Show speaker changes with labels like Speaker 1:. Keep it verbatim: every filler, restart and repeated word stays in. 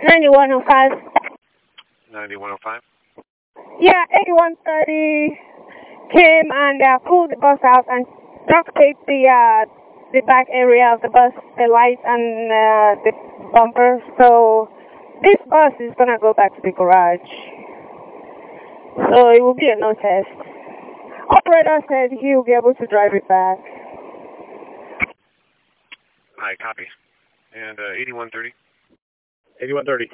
Speaker 1: ninety-one oh five.
Speaker 2: ninety-one oh five?
Speaker 1: Yeah, eighty-one thirty came and uh, pulled the bus out and duct taped the, uh, the back area of the bus, the light and uh, the bumper. So this bus is going to go back to the garage. So it will be a no test. Operator said he will be able to drive it back.
Speaker 2: Hi, copy. And uh, eighty-one thirty?
Speaker 3: eighty-one thirty.